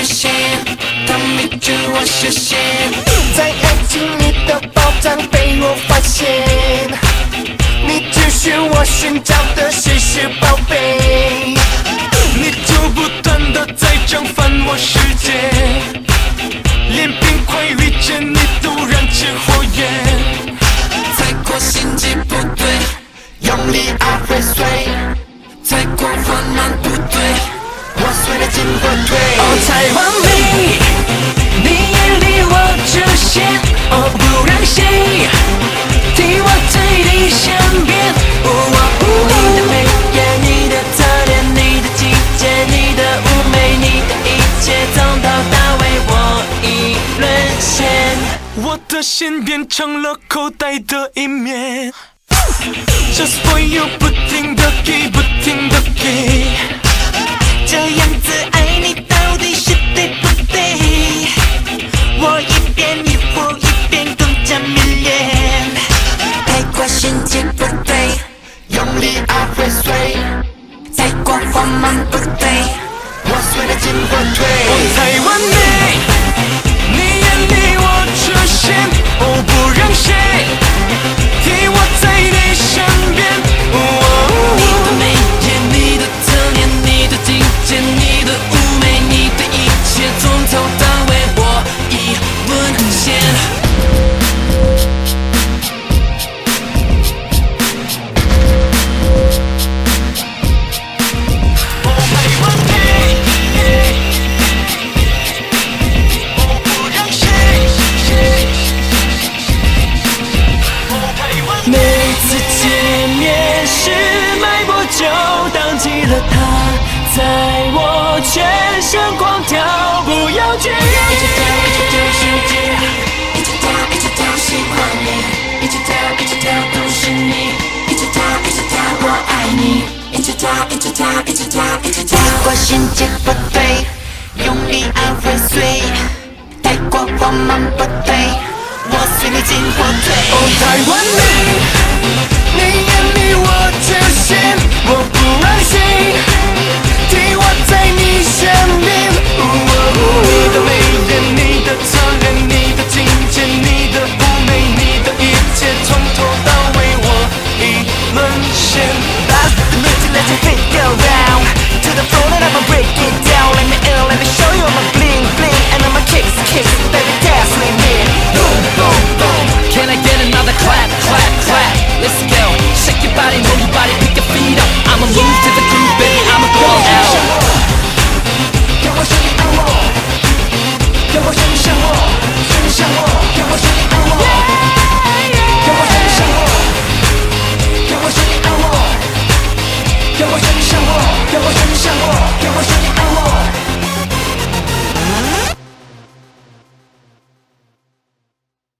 现，他迷住我视线， 在爱情里的宝藏被我发现，你只是我寻找的稀世宝贝， 你就不断的在蒸翻我世界，连冰块遇见你都燃起火焰。 踩过心机不对， 用力爱会碎， 踩过缓慢不对， 我碎了进火堆。 哦，太完美，你眼里我出现，哦，不让谁替我在你身边。 你的美艳，你的特点，你的季节，你的妩媚，你的一切，从头到尾我已沦陷。 我的心变成了口袋的一面 ，Just for you， 不停的给，不停的给。 这样子爱你到底是对不对？我一遍一步一遍更加迷恋，太过心机不对， 用力爱会碎， 太过缓慢不对， 我碎了进火堆。 太完美，你眼里我出现，哦，不让谁替我在你身边。 你的美艳，你的特点，你的境界，你的妩媚，你的一切，从头到尾我已沦陷。 每次见面时脉搏就当起了它，在我全身狂跳，不要绝一直跳，一直跳，世界，一直跳，一直跳，喜欢你，一直跳，一直跳，都是你，一直跳，一直跳，我爱你，一直跳，一直跳，一直跳，一直跳。太过心机不对，用力爱会碎，太过缓慢不对，我随你进火堆。 哦，太完美，你眼里